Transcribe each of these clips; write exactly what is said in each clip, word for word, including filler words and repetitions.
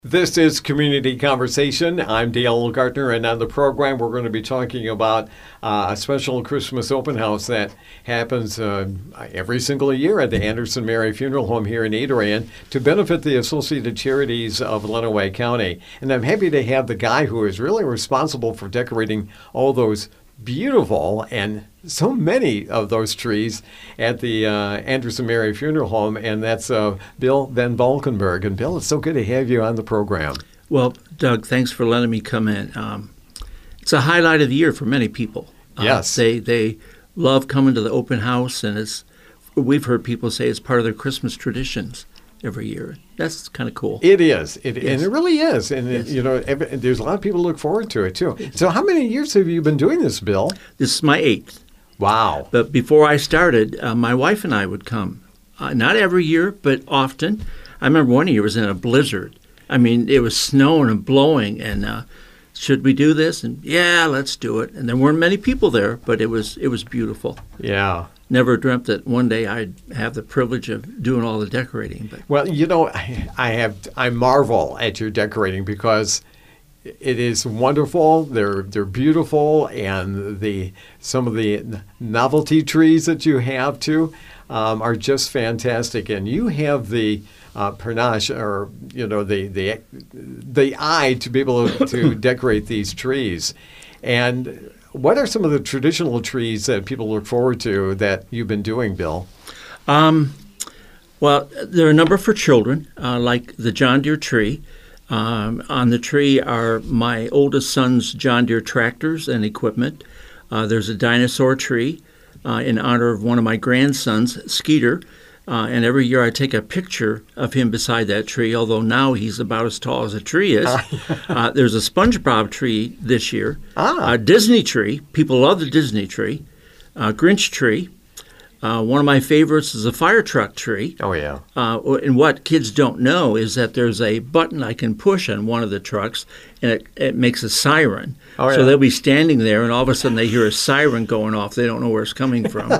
This is Community Conversation. I'm Dale Gardner, and on the program, we're going to be talking about uh, a special Christmas open house that happens uh, every single year at the Anderson Mary Funeral Home here in Adrian to benefit the Associated Charities of Lenawee County. And I'm happy to have the guy who is really responsible for decorating all those beautiful and so many of those trees at the uh, Anderson Mary Funeral Home, and that's uh, Bill Van Valkenburg. And Bill, it's so good to have you on the program. Well, Doug, thanks for letting me come in. Um, it's a highlight of the year for many people. Uh, Yes. They they love coming to the open house, and it's we've heard people say it's part of their Christmas traditions every year. That's kind of cool. It is, it, Yes. and it really is. And, Yes. it, you know, every, there's a lot of people who look forward to it, too. So how many years have you been doing this, Bill? This is my eighth. Wow. But before I started, uh, my wife and I would come. Uh, not every year, but often. I remember one year was in a blizzard. I mean, it was snowing and blowing, and uh, should we do this? And yeah, let's do it. And there weren't many people there, but it was it was beautiful. Yeah. Never dreamt that one day I'd have the privilege of doing all the decorating. But Well, you know, I, I have I marvel at your decorating because it is wonderful. They're they're beautiful, and the some of the novelty trees that you have too um, are just fantastic. And you have the uh, panache, or you know, the the the eye to be able to, to decorate these trees. And what are some of the traditional trees that people look forward to that you've been doing, Bill? Um, well, there are a number for children, uh, like the John Deere tree. Um, on the tree are my oldest son's John Deere tractors and equipment. Uh, there's a dinosaur tree uh, in honor of one of my grandsons, Skeeter. Uh, and every year I take a picture of him beside that tree, although now he's about as tall as a tree is. uh, there's a SpongeBob tree this year. Ah. A Disney tree. People love the Disney tree. A Grinch tree. Uh, one of my favorites is a fire truck tree. Oh, yeah. Uh, and what kids don't know is that there's a button I can push on one of the trucks, and it, it makes a siren. Oh, yeah. So they'll be standing there, and all of a sudden they hear a siren going off. They don't know where it's coming from.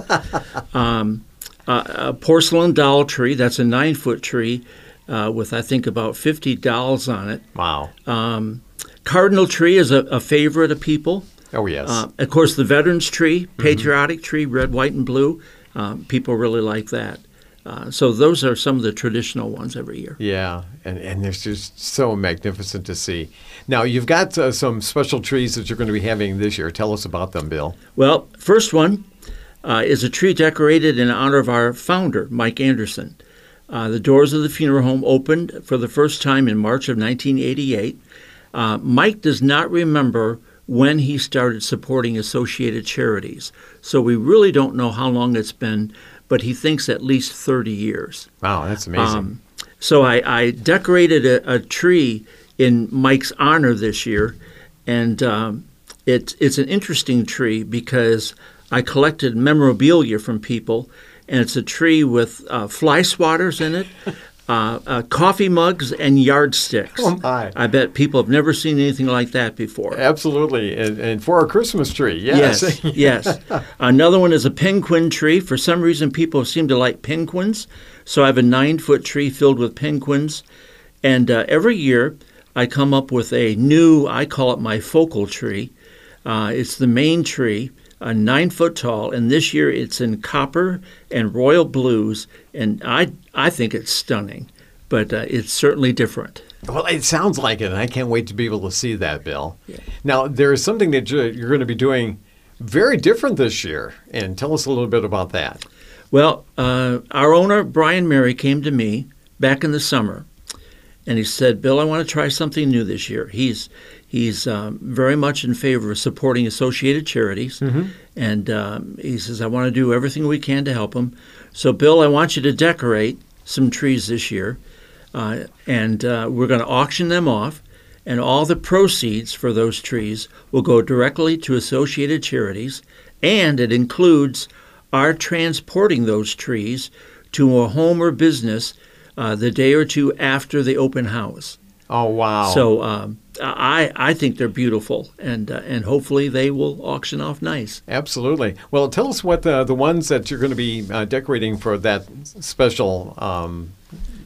um, uh, a porcelain doll tree, that's a nine-foot tree uh, with, I think, about fifty dolls on it. Wow. Um, cardinal tree is a, a favorite of people. Oh, yes. Uh, of course, the veterans tree, patriotic mm-hmm. tree, red, white, and blue. Um, people really like that. Uh, so those are some of the traditional ones every year. Yeah, and, and they're just so magnificent to see. Now, you've got uh, some special trees that you're going to be having this year. Tell us about them, Bill. Well, first one uh, is a tree decorated in honor of our founder, Mike Anderson. Uh, the doors of the funeral home opened for the first time in March of nineteen eighty-eight. Uh, Mike does not remember when he started supporting Associated Charities. So we really don't know how long it's been, but he thinks at least thirty years. Wow, that's amazing. Um, so I, I decorated a, a tree in Mike's honor this year, and um, it, it's an interesting tree because I collected memorabilia from people, and it's a tree with uh, fly swatters in it, Uh, uh, coffee mugs and yardsticks. Oh, my. I bet people have never seen anything like that before. Absolutely, and, and for a Christmas tree, yes. Yes, yes. Another one is a penguin tree. For some reason, people seem to like penguins, so I have a nine-foot tree filled with penguins. And uh, every year, I come up with a new, I call it my focal tree. Uh, it's the main tree, uh, nine foot tall, and this year it's in copper and royal blues, and I I think it's stunning, but uh, it's certainly different. Well, it sounds like it, and I can't wait to be able to see that, Bill. Yeah. Now, there is something that you're you're going to be doing very different this year, and tell us a little bit about that. Well, uh, our owner, Brian Mary, came to me back in the summer, and he said, Bill, I want to try something new this year. He's he's um, very much in favor of supporting Associated Charities, Mm-hmm. and um, he says, I want to do everything we can to help him. So, Bill, I want you to decorate some trees this year, uh, and uh, we're going to auction them off, and all the proceeds for those trees will go directly to Associated Charities, and it includes our transporting those trees to a home or business uh, the day or two after the open house. Oh, wow. So um, I I think they're beautiful, and uh, and hopefully they will auction off nice. Absolutely. Well, tell us what the, the ones that you're going to be uh, decorating for that special um,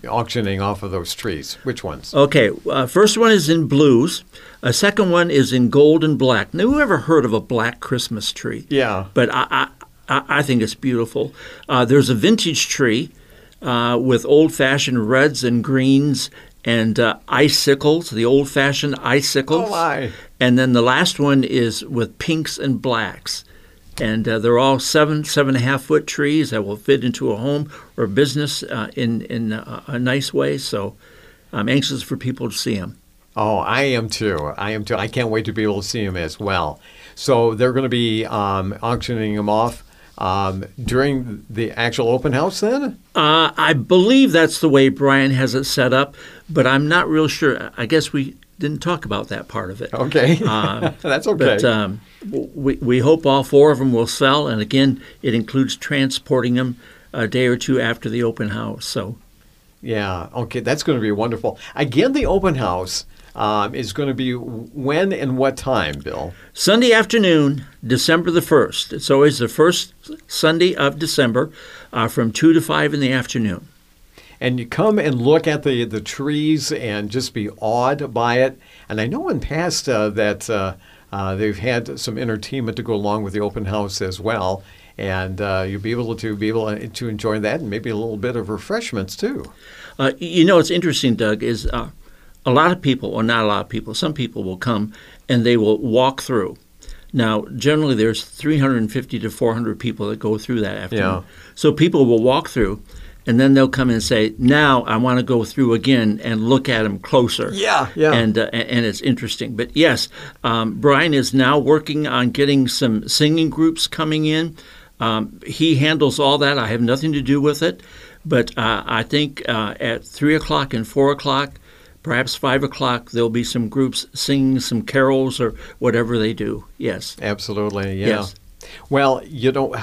auctioning off of those trees? Which ones? Okay, uh, first one is in blues. A second one is in gold and black. Now, who ever heard of a black Christmas tree? Yeah. But I, I, I I think it's beautiful. Uh, there's a vintage tree uh, with old-fashioned reds and greens and uh, icicles, the old-fashioned icicles. Oh, my. And then the last one is with pinks and blacks. And uh, they're all seven, seven and a half foot trees that will fit into a home or a business uh, in, in a, a nice way. So I'm anxious for people to see them. Oh, I am too. I am too. I can't wait to be able to see them as well. So they're going to be um, auctioning them off um, during the actual open house then? Uh, I believe that's the way Brian has it set up, but I'm not real sure. I guess we didn't talk about that part of it. Okay. Uh, That's okay. But um, we, we hope all four of them will sell. And again, it includes transporting them a day or two after the open house. So, yeah. Okay. That's going to be wonderful. Again, the open house um, is going to be when and what time, Bill? Sunday afternoon, December the first. It's always the first Sunday of December uh, from two to five in the afternoon. And you come and look at the, the trees and just be awed by it. And I know in past uh, that uh, uh, they've had some entertainment to go along with the open house as well. And uh, you'll be able to be able to enjoy that and maybe a little bit of refreshments too. Uh, you know, what's interesting, Doug, is uh, a lot of people, or not a lot of people, some people will come and they will walk through. Now, generally there's three hundred fifty to four hundred people that go through that afternoon. Yeah. So people will walk through. And then they'll come and say, now I want to go through again and look at them closer. Yeah, yeah. And, uh, and it's interesting. But yes, um, Brian is now working on getting some singing groups coming in. Um, he handles all that. I have nothing to do with it. But uh, I think uh, at three o'clock and four o'clock, perhaps five o'clock, there'll be some groups singing some carols or whatever they do. Yes. Absolutely, yeah. Yes. Well, you know,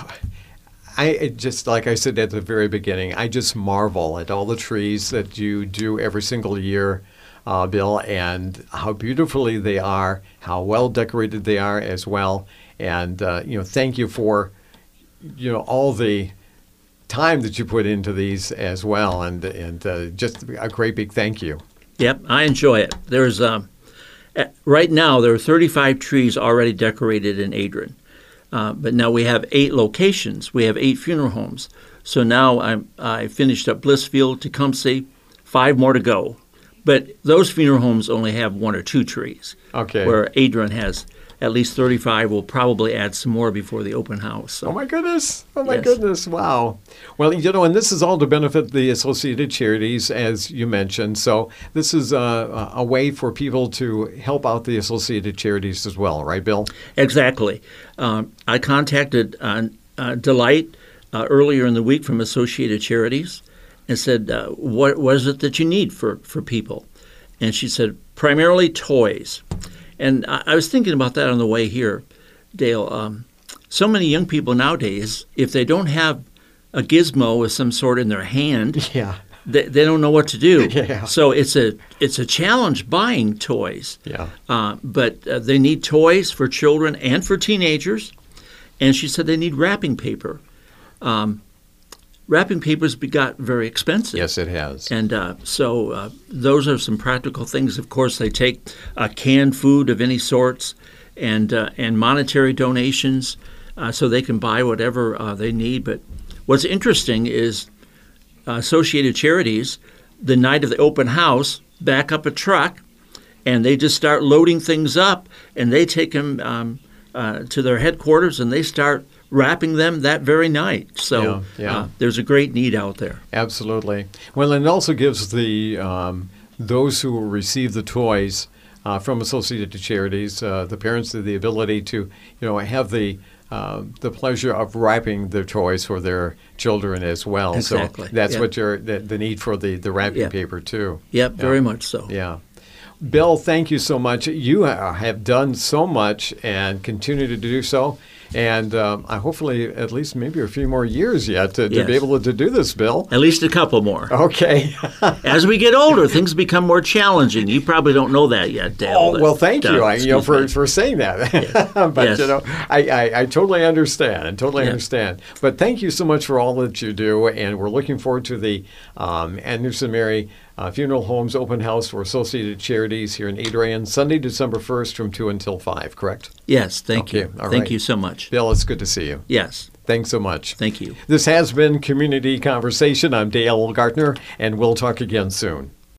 I it just, like I said at the very beginning, I just marvel at all the trees that you do every single year, uh, Bill, and how beautifully they are, how well decorated they are as well. And, uh, you know, thank you for, you know, all the time that you put into these as well. And, and uh, just a great big thank you. Yep, I enjoy it. There's um, right now there are thirty-five trees already decorated in Adrian. Uh, but now we have eight locations. We have eight funeral homes. So now I'm, I finished up Blissfield, Tecumseh, five more to go. But those funeral homes only have one or two trees. Okay. Where Adrian has at least thirty-five. We'll probably add some more before the open house. So. Oh, my goodness. Oh, my Yes. goodness. Wow. Well, you know, and this is all to benefit the Associated Charities, as you mentioned. So this is a, a way for people to help out the Associated Charities as well, right, Bill? Exactly. Um, I contacted uh, uh, Delight uh, earlier in the week from Associated Charities and said, uh, what was it that you need for, for people? And she said, primarily toys. And I, I was thinking about that on the way here, Dale. Um, so many young people nowadays, if they don't have a gizmo of some sort in their hand, Yeah. they, they don't know what to do. Yeah. So it's a it's a challenge buying toys. Yeah. Uh, but uh, they need toys for children and for teenagers. And she said they need wrapping paper. Um, wrapping papers got very expensive. Yes, it has. And uh, so uh, those are some practical things. Of course, they take uh, canned food of any sorts and uh, and monetary donations uh, so they can buy whatever uh, they need. But what's interesting is uh, Associated Charities, the night of the open house, back up a truck, and they just start loading things up, and they take them um, uh, to their headquarters, and they start wrapping them that very night. So Yeah, yeah. Uh, there's a great need out there. Absolutely. Well, and it also gives the um, those who will receive the toys uh, from Associated Charities, uh, the parents, the ability to, you know, have the uh, the pleasure of wrapping their toys for their children as well. Exactly. So that's Yeah. what you're the, the need for the the wrapping Yeah. paper too. Yep, Yeah. very much so. Yeah. Bill, thank you so much. You ha- have done so much and continue to do so. And um, I hopefully at least maybe a few more years yet to, to Yes. be able to do this, Bill. At least a couple more. Okay. As we get older, things become more challenging. You probably don't know that yet, Dale. Oh, well, thank you. Uh, I, you know, excuse for, me. for saying that. but Yes. you know, I, I, I totally understand. I totally Yeah. understand. But thank you so much for all that you do, and we're looking forward to the um, Anderson Mary uh, Funeral Homes Open House for Associated Charities here in Adrian, Sunday, December first, from two until five. Correct, Yes, thank Okay, you. all Thank right. you so much. Bill? It's good to see you. Yes, Thanks so much. thank you. This has been Community Conversation. I'm Dale Gartner, and we'll talk again soon.